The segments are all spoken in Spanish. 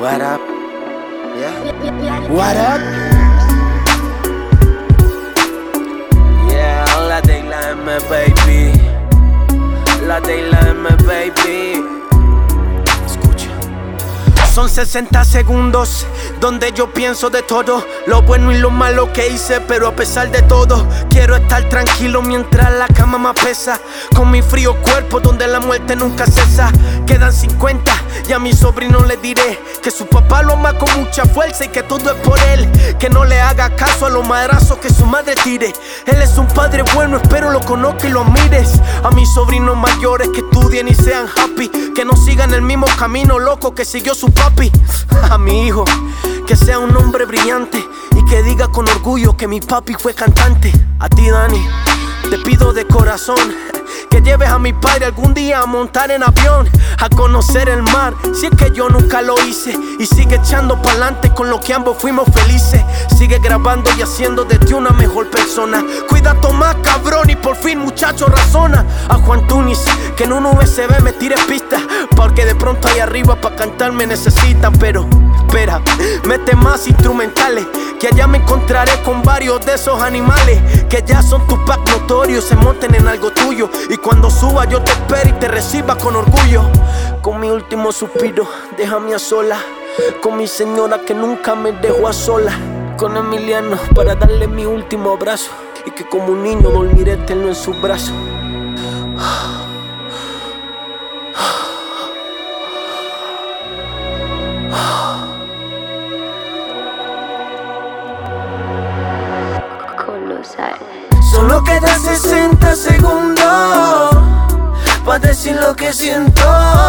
What up? Yeah. What up? Yeah, la de la M, baby. La de la M, baby. Escucha. Son 60 segundos donde yo pienso de todo, lo bueno y lo malo que hice, pero a pesar de todo quiero estar tranquilo mientras la cama me pesa, con mi frío cuerpo donde la muerte nunca cesa. Quedan 50 y a mi sobrino le diré que su papá lo ama con mucha fuerza y que todo es por él, que no le haga caso a los madrazos que su madre tire. Él es un padre bueno, espero lo conozcas y lo admires. A mis sobrinos mayores que estudien y sean happy, que no sigan el mismo camino loco que siguió su papi. A mi hijo, que sea un hombre brillante y que diga con orgullo que mi papi fue cantante. A ti, Dani, te pido de corazón que lleves a mi padre algún día a montar en avión, a conocer el mar, si es que yo nunca lo hice. Y sigue echando pa'lante con lo que ambos fuimos felices. Sigue grabando y haciendo de ti una mejor persona. Cuida a Tomás, cabrón, y por fin, muchacho, razona. A Juan Tunis, que en un USB me tire pista, porque de pronto ahí arriba pa' cantar me necesitan. Pero espera, mete más instrumentales, que allá me encontraré con varios de esos animales que ya son tu pack notorio, se monten en algo tuyo. Y cuando suba yo te espero y te reciba con orgullo. Con mi último suspiro, déjame a sola con mi señora que nunca me dejó a sola. Con Emiliano para darle mi último abrazo, y que como un niño dormiré eterno en sus brazos. Solo quedan 60 segundos pa' decir lo que siento.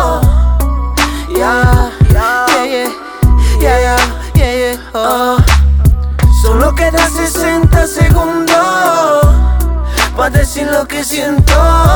Solo quedan 60 segundos pa' decir lo que siento.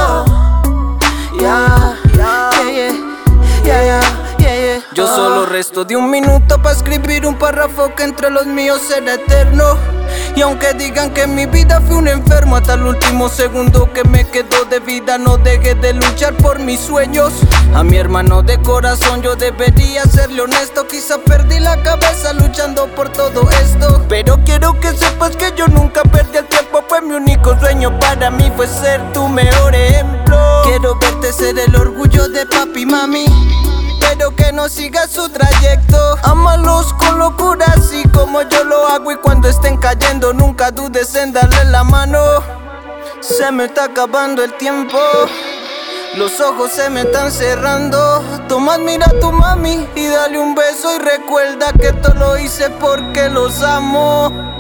Yo solo resto de un minuto pa' escribir un párrafo que entre los míos será eterno. Y aunque digan que mi vida fue un enfermo, hasta el último segundo que me quedó de vida no dejé de luchar por mis sueños. A mi hermano de corazón yo debería serle honesto, quizá perdí la cabeza luchando por todo esto. Pero quiero que sepas que yo nunca perdí el tiempo, pues mi único sueño para mí fue ser tu mejor ejemplo. Quiero verte ser el orgullo de papi y mami, pero que no siga su trayecto. Ámalos con locura así como yo lo hago, y cuando estén cayendo nunca dudes en darle la mano. Se me está acabando el tiempo, los ojos se me están cerrando. Tomás, mira a tu mami y dale un beso, y recuerda que todo lo hice porque los amo.